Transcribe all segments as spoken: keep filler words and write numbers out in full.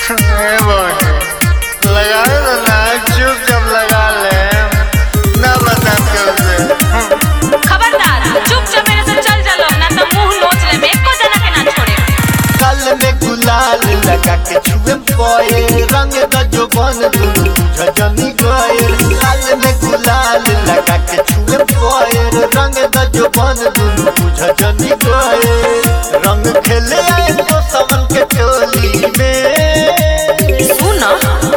लगा दो ना, चुपचाप लगा ले ना, बता खबरदार, चुपचाप मेरे से चल चलो ना तो मुंह नोच ले, मैं एको जना के ना छोड़े। कल में गुलाल लगा के छुए पोए रंग द जो बन दुनु झजनी गए। कल में गुलाल लगा के छुए पोए रंग द जो बन दुनु झजनी गए। रंग खेले आए तो समन के टोली में सुनो,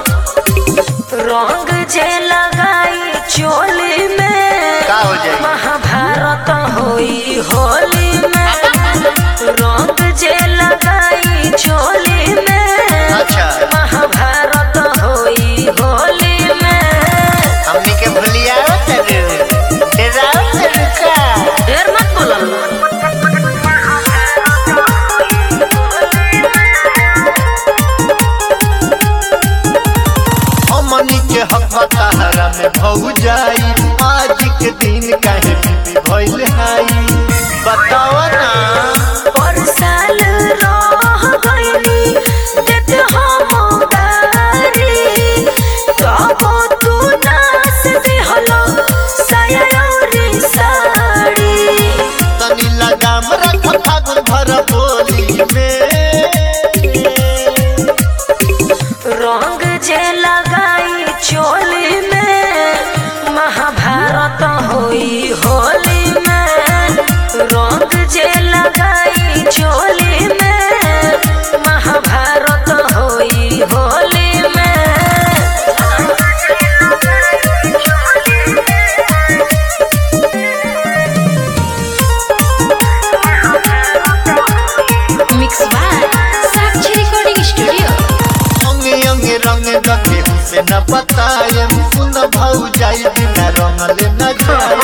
रंग जे लगाई चोली में का हो जाए महाभारत होई होली में। रंग जे लगाई चोली में अच्छा महाभारत होई होली में। हमनी के भूलिया ढेर मत बोलो। हमनी के हक तहरा में भौ जाई, आज के दिन काहे बीबी भइल हाई बताओ ना। और साल रह गइनी देत हम गारी, तब तू नास दिहलो साया औरी साड़ी। तनी लगाम रख फागुन भर बोली में। रंग जे लगाई चोली में महाभारत होई होली में। रंग जे लगाई चोली में महाभारत होई होली में। Mix by Sakshi recording studio. अंगे अंगे रंग दके से न बताए, सुन भौ जाई बिना रंग ले न जाए।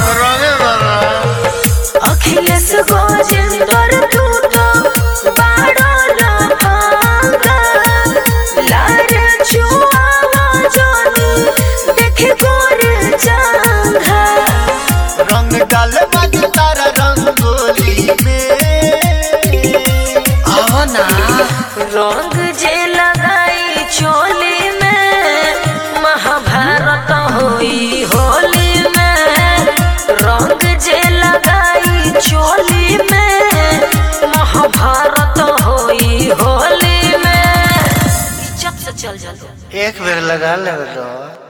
अखिलेश गोजेंद्र तू तो बाड़ा लफांगा, लारे चुआवा जानी देख गोर जांघा। रंग डाल बाज तारा रंगोली में आओ ना। रंग जे लगाई चोली में महाभारत होई होली में। रंग जे लगाई चोली में महाभारत होई होली में। इज्जत से चल जा। एक बेर लगा ले तो